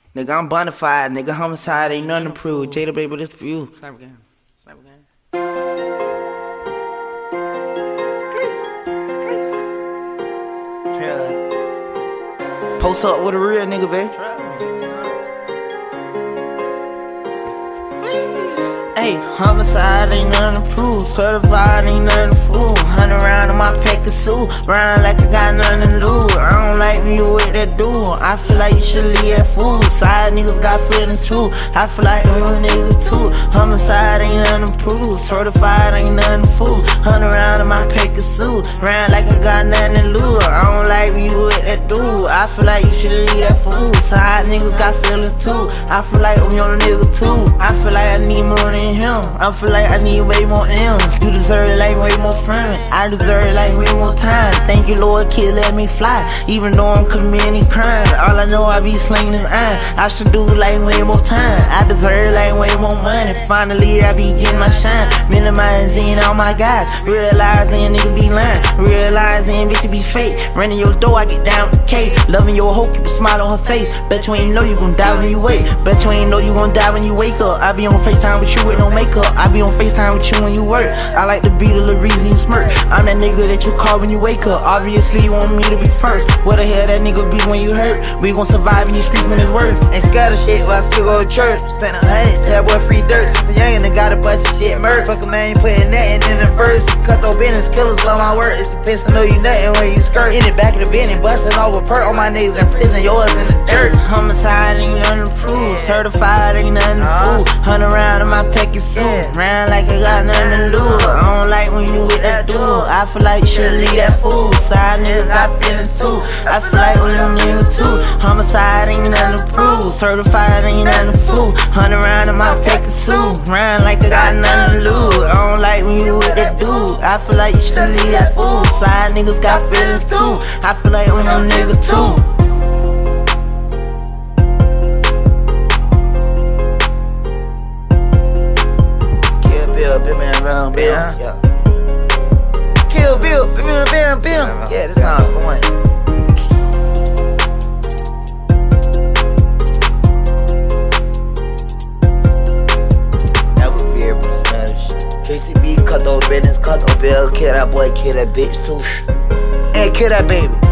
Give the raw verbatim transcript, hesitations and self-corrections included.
Nigga, I'm bonafide. Nigga, homicide ain't nothing to prove. Jada baby, this for you. Sniper gang. Sniper gang. Post up with a real nigga, baby. Hey, homicide ain't nothing to prove. Certified ain't nothing to fool. Hunt around in my Pegasus, round like I got nothing to lose. I don't like when you with that dude. I feel like you should leave that fool. Side niggas got feelings too. I feel like real niggas too. Homicide ain't nothing to prove. Certified ain't nothing to fool. Hunt around in my Pegasus, round like I got nothing to lose. I don't like when you with that dude. I feel like you should leave that fool. Side niggas got feelings too. I feel like I'm your nigga too. I feel like I need more than him. I feel like I need way more M's. You deserve it like way more friends. I deserve it like way more time. Thank you, Lord, kid, let me fly. Even though I'm committing crimes, all I know I be slinging this iron. I should do like way more time. I deserve like way more money. Finally, I be getting my shine. Minimizing all my guys. Realizing niggas be lying. Realizing bitches be fake. Running your door, I get down with K. Loving your hoe, keep a smile on her face. Bet you ain't know you gon' die when you wake. Bet you ain't know you gon' die when you wake up. I be on FaceTime with you with no makeup. I be on FaceTime with you when you work. I like to be the little reason you smirk. I'm that nigga that you call when you wake up. Obviously you want me to be first. What the hell that nigga be when you hurt? We gon' survive in these streets when it's worth. Ain't scared of shit, but I still go to church. Send a hundred, tell boy free dirt. The young and got a bunch of shit murk. Fuck a man, ain't putting nothing in the first. Cut those business, killers love my work. It's a piss, I know you nothing when you skirt. In the back of the bin and bustin' over perk. All my niggas in prison, yours in the dirt. Homicide ain't nothing to prove. Certified ain't nothing to fool. Hunt around in my Pegasus, round like I got nothing to lose. I don't like when you with that dude. I feel like you should leave that fool. Side niggas got feelings too. I feel like when them niggas too. Homicide ain't nothing to prove. Certified ain't nothing to fool. Hunt around in my Pegasus, round like I got nothing to lose. I don't like when you with that dude. I feel like you should leave that fool. Side niggas got feelings too. I feel like when them niggas too. Bill, Bill, yeah. Kill Bill, Bill, Bill, Bill. Yeah, this song going. That was beer, but smash. K C B cut those business, cut those bill, kill that boy, kill that bitch too. And kill that baby.